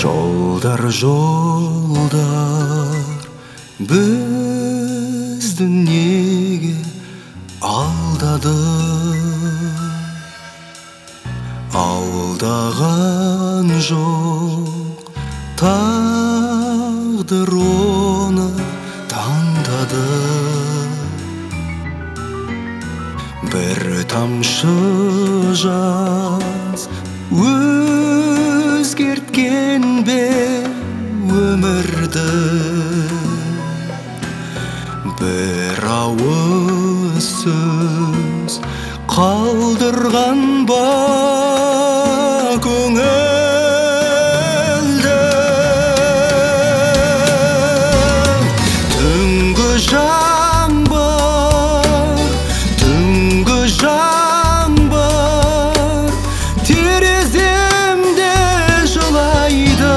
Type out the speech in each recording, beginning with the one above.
Жолдар, жолдар, бізді неге алдады? Алдаған жоқ, тағдыр оны таңдады. Бір тамшы жас өзгерткен бе өмірді? Бір ауыз сөз қалдырған ба көңілді? Түнгі жаңбыр, түнгі жаңбыр тереземде жылайды.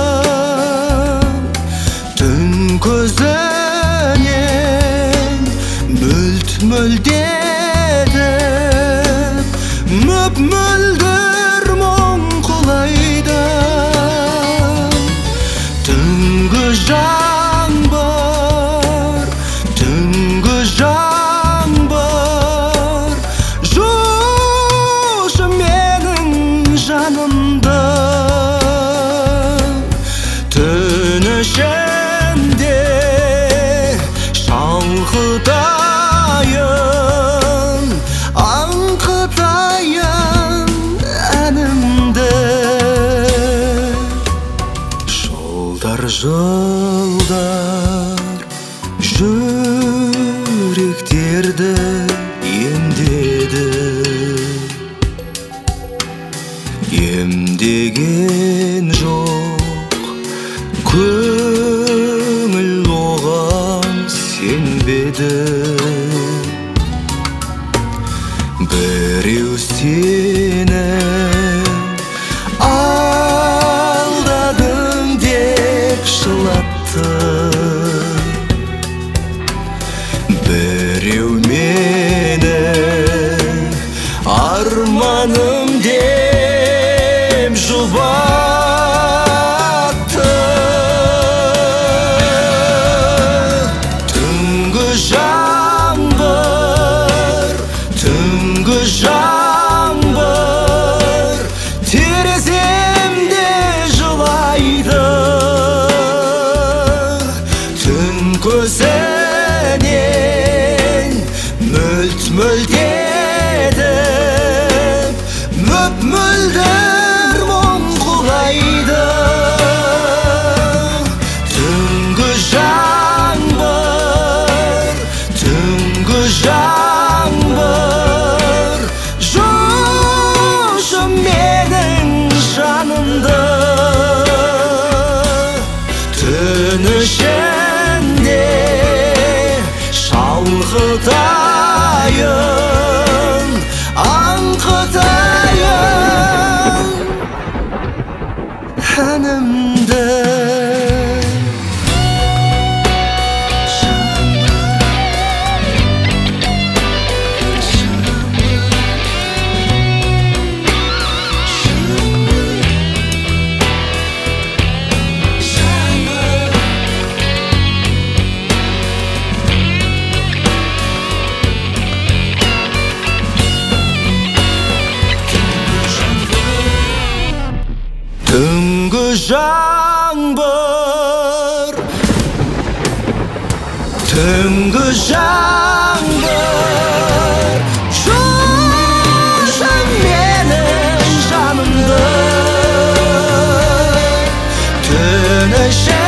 Түн көзінен мөлт-мөлдетіп мөп-мөлдір мұң құлайды. Түнгі жаңбыр, түнгі жаңбыр жушы менің жанымды. Түн ішінде шалқытайын, аңқытайын әнімді. Жолдар, жолдар, жүректерді емдеді. Емдеген жоқ, көңіл оған сенбеді. Біреу сені алдадың деп жылатты. Біреу мені арманым деп жұбатты. Түнгі жаңбыр, түнгі жаңбыр тереземде жылайды. Түн көзінен мөлт-мөлдетіп мөп-мөлдір мұң құлайды. Түнгі жаңбыр, түнгі жаңбыр жушы менің жанымды. Түн ішінде шалқытайын, аңқытайын әнімді. Түнгі жаңбыр, түнгі жаңбыр жушы менің жанымды. Түн ішінде